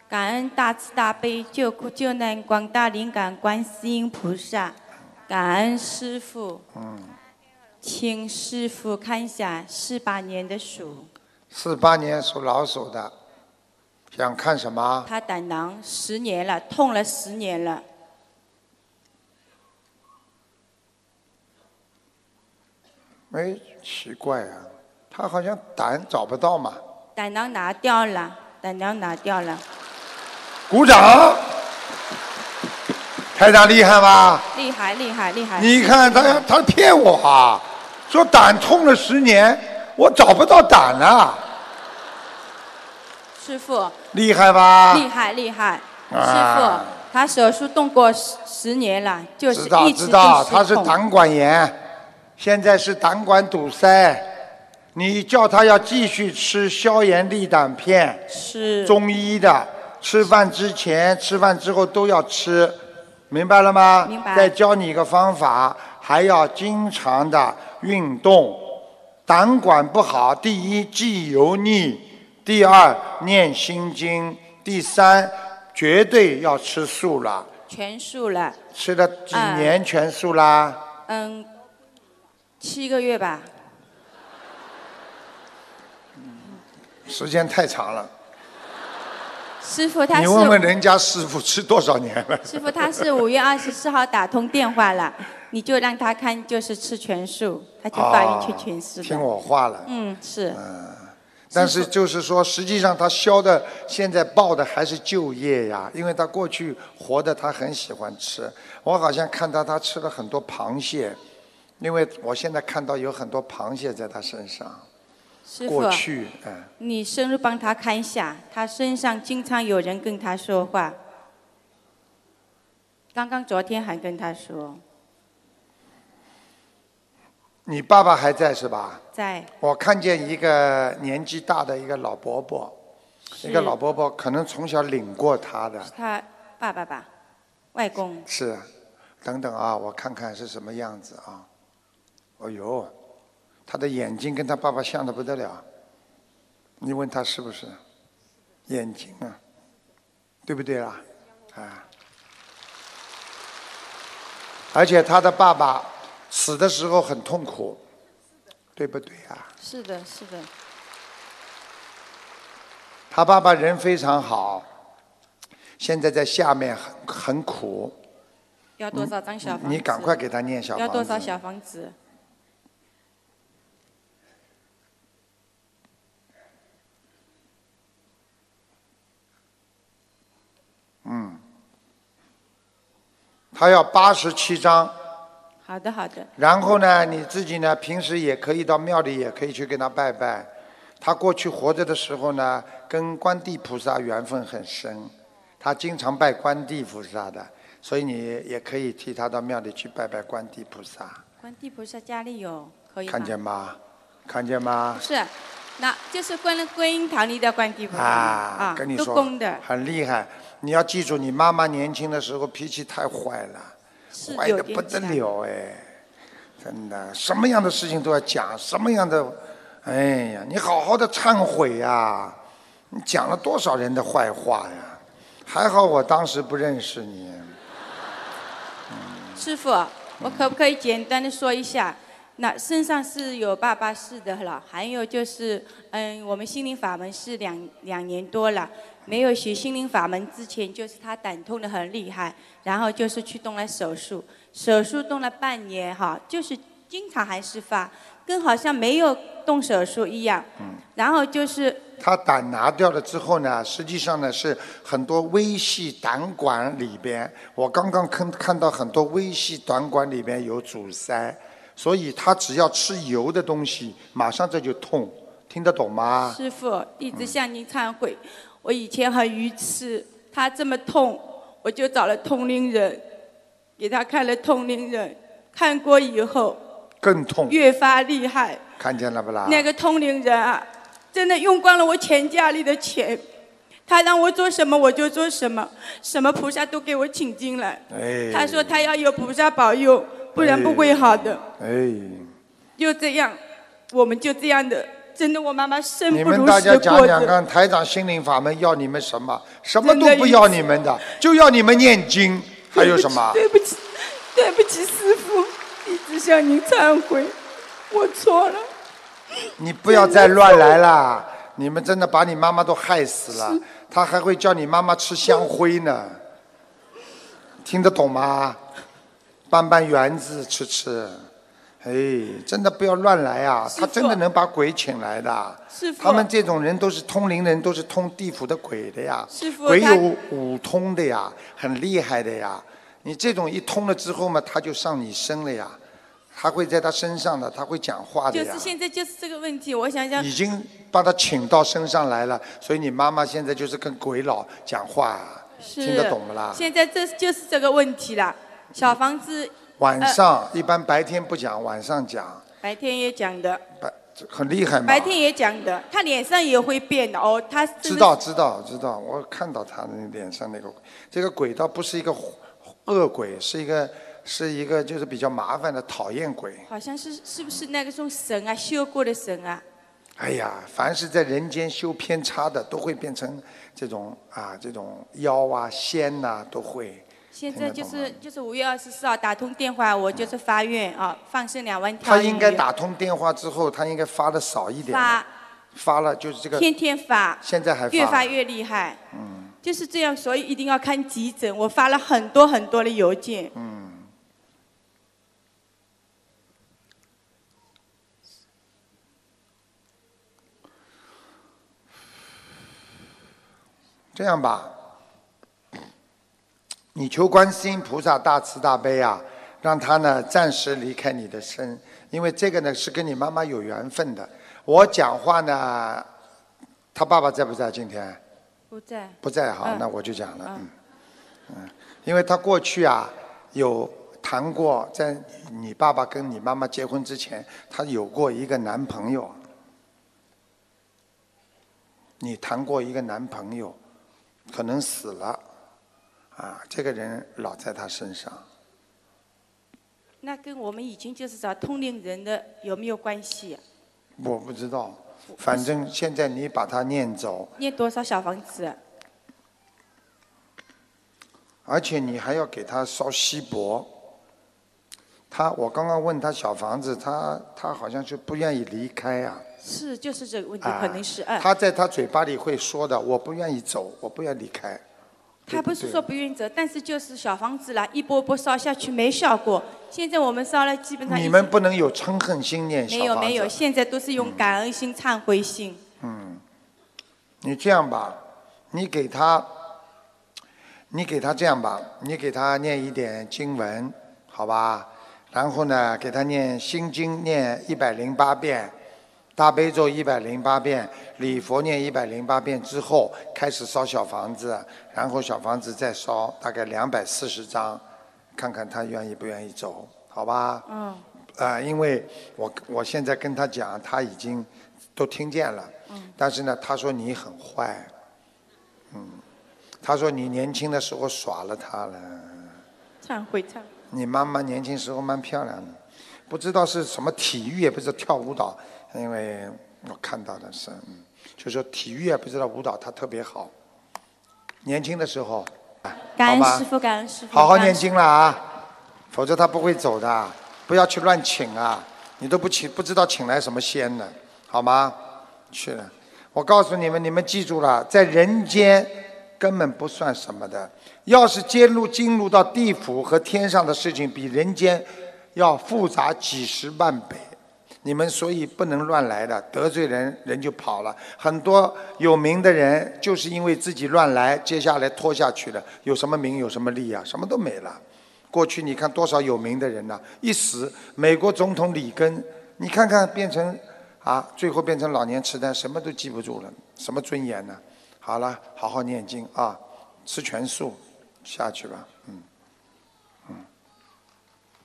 感恩大慈大悲救苦救难广大灵感观世音菩萨，感恩师父。请师父看一下48年的鼠。 48年属老鼠的，想看什么？ 他胆囊10年了，痛了10年了。 哎，奇怪啊，他好像胆找不到嘛。 胆囊拿掉了，胆囊拿掉了。 鼓掌！台长厉害吧？ 厉害厉害厉害！ 你看他骗我啊，说胆痛了10年，我找不到胆啊。 师父。 厉害吧？ 厉害厉害！师父，他手术动过10年了，就是一直知道， 都他是胆管炎，现在是胆管堵塞。你叫他要继续吃消炎利胆片， 是中医的，吃饭之前、吃饭之后都要吃，明白了吗？ 明白。 再教你一个方法，还要经常的运动。胆管不好，第一忌油腻，第二念心经，第三绝对要吃素了。 全素了。 吃了几年全素啦 ？7个月吧。 时间太长了。 师父，他是你问问人家师父吃多少年了？ 师父，他是5月24号打通电话了，你就让他看，就是吃全素，他就发愿去全素的。 听我话了。 是。 但是就是说，实际上他消的，现在报的还是旧业呀，因为他过去活的他很喜欢吃。我好像看到他吃了很多螃蟹，因为我现在看到有很多螃蟹在他身上。 师父， 过去， 你深入帮他看一下，他身上经常有人跟他说话，刚刚昨天还跟他说。 你爸爸还在是吧？ 在。 我看见一个年纪大的一个老伯伯，一个老伯伯可能从小领过他的。 是他爸爸吧？外公。 是，等等啊，我看看是什么样子啊。哎呦。他的眼睛跟他爸爸像的不得了，你问他是不是？眼睛啊，对不对啦？而且他的爸爸死的时候很痛苦，对不对啊？ 是的，是的。 他爸爸人非常好，现在在下面很苦。 要多少张小房子？ 你赶快给他念小房子。 要多少小房子？ 他要87张。 好的，好的。 然后呢，你自己呢，平时也可以到庙里，也可以去跟他拜拜。他过去活着的时候呢，跟观地菩萨缘分很深，他经常拜观地菩萨的，所以你也可以替他到庙里去拜拜观地菩萨。 观地菩萨家里有，可以吗？ 看见吗？看见吗？ 是，那就是观音堂里的观地菩萨跟你说， 都供的， 很厉害。你要记住，你妈妈年轻的时候脾气太坏了，坏的不得了哎，真的，什么样的事情都要讲，什么样的，哎呀，你好好的忏悔呀！你讲了多少人的坏话呀？还好我当时不认识你。 师父，我可不可以简单的说一下？那身上是有爸爸是的了，还有就是，我们心灵法门是两年多了，没有学心灵法门之前，就是他胆痛的很厉害，然后就是去动了手术，手术动了半年哈，就是经常还是发，跟好像没有动手术一样。然后就是。 他胆拿掉了之后呢，实际上呢是很多微细胆管里边，我刚刚看到很多微细胆管里边有阻塞。所以他只要吃油的东西，马上这就痛，听得懂吗？ 师父，弟子向您忏悔，我以前很愚痴，他这么痛，我就找了通灵人，给他看了通灵人，看过以后更痛， 越发厉害。 看见了不啦？ 那个通灵人啊，真的用光了我钱家里的钱，他让我做什么我就做什么，什么菩萨都给我请进来。他说他要有菩萨保佑。不然不会好的。 哎， 就这样，我们就这样的真的，我妈妈生你不如们大家死过着。 讲讲看，台长心灵法门要你们什么？什么都不要你们的，就要你们念经，还有什么？ 对不起，对不起，师父，弟子向您忏悔，我错了。 你不要再乱来了，你们真的把你妈妈都害死了。她还会叫你妈妈吃香灰呢，听得懂吗？拌圆子吃。哎，真的不要乱来啊！他真的能把鬼请来的。 师父， 他们这种人都是通灵人，都是通地府的鬼的呀。 师父， 鬼有五通的呀，很厉害的呀。你这种一通了之后嘛，他就上你身了呀，他会在他身上的，他会讲话的呀。 就是现在就是这个问题，我想想。 已经把他请到身上来了，所以你妈妈现在就是跟鬼佬讲话啊，听得懂不啦？ 现在这就是这个问题了，小房子。 晚上一般白天不讲，晚上讲。 白天也讲的。 很厉害嘛。 白天也讲的，他脸上也会变的哦，他。 知道，我看到他的脸上那个，这个鬼倒不是一个恶鬼，是一个就是比较麻烦的讨厌鬼。 好像是不是那个种神啊，修过的神啊？ 哎呀，凡是在人间修偏差的，都会变成这种妖啊仙呐、都会。 现在就是5月24号打通电话，我就是发愿啊，放生2万条鱼。 他应该打通电话之后，他应该发的少一点。发了就是这个。 天天发。 现在还发。 越发越厉害。就是这样，所以一定要看急诊。我发了很多很多的邮件。 这样吧。你求观世音菩萨大慈大悲啊，让他呢暂时离开你的身，因为这个呢是跟你妈妈有缘分的。我讲话呢，他爸爸在不在今天？ 不在。 不在哈，那我就讲了。因为他过去啊有谈过，在你爸爸跟你妈妈结婚之前，他有过一个男朋友。你谈过一个男朋友，可能死了。这个人老在他身上， 那跟我们已经就是找通灵人的有没有关系啊？ 我不知道，反正现在你把他念走。 念多少小房子？ 而且你还要给他烧锡箔。我刚刚问他小房子，他好像就不愿意离开啊。 是，就是这个问题，可能是。 他在他嘴巴里会说的，我不愿意走，我不愿意离开。 他不是说不愿意走，但是就是小房子啦，一波波烧下去没效果。现在我们烧了基本上。 你们不能有嗔恨心念小房子。 没有，现在都是用感恩心、忏悔心。 你这样吧，你给他这样吧，你给他念一点经文，好吧？然后呢，给他念心经，念108遍。大悲咒108遍，礼佛念108遍之后，开始烧小房子，然后小房子再烧大概240张，看看他愿意不愿意走，好吧？因为我现在跟他讲，他已经都听见了。但是呢，他说你很坏。他说你年轻的时候耍了他了。 忏悔。 你妈妈年轻时候蛮漂亮的，不知道是什么体育，也不知道跳舞蹈。因为我看到的是，就说体育也不知道舞蹈，他特别好。年轻的时候， 感恩师父，感恩师父。 好好念经了啊，否则他不会走的。不要去乱请啊，你都不知道请来什么仙呢，好吗？去了，我告诉你们，你们记住了，在人间根本不算什么的。要是进入到地府和天上的事情，比人间要复杂几十万倍。你们所以不能乱来的，得罪人就跑了。很多有名的人就是因为自己乱来，接下来拖下去了。有什么名有什么利啊？什么都没了。过去你看多少有名的人呐，一死，美国总统里根，你看看变成最后变成老年痴呆，什么都记不住了，什么尊严呢？好了，好好念经啊，吃全素，下去吧。